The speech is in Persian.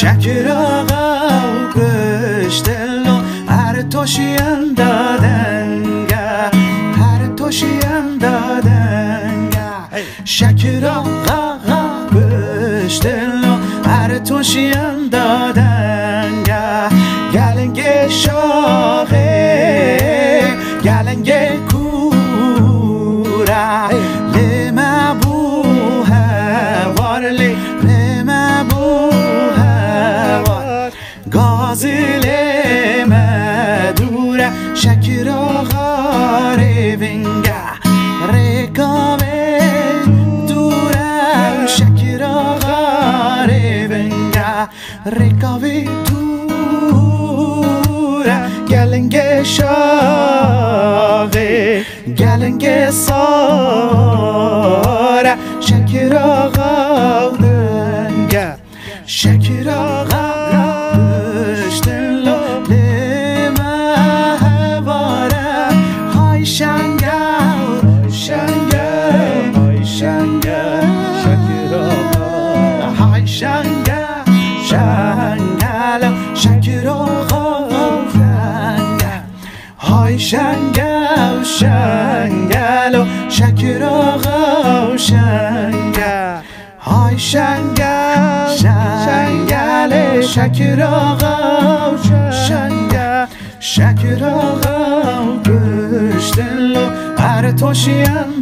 شکر آقا و گشتل و هر توشیم دادنگه هر توشیم دادنگه شکر آقا و گشتل و هر توشیم دادنگه گلنگ شاقه گلنگ کوره لما بوه وارلی لما بوه وار گازل مدوره شکر آقا رونگه رکاوه دوره شکر آقا رونگه رکاوه گلنگ شاقه گلنگ ساره شکر آقا دنگه شکر آقا دشتن لما هواره های شنگل شنگل های شنگل شکر آقا های شنگل شنگل شکر آقا های شنگل شنگل و شکر آقا شنگل های شنگل شنگل شکر آقا شنگل شکر آقا گشتن و هر توشیم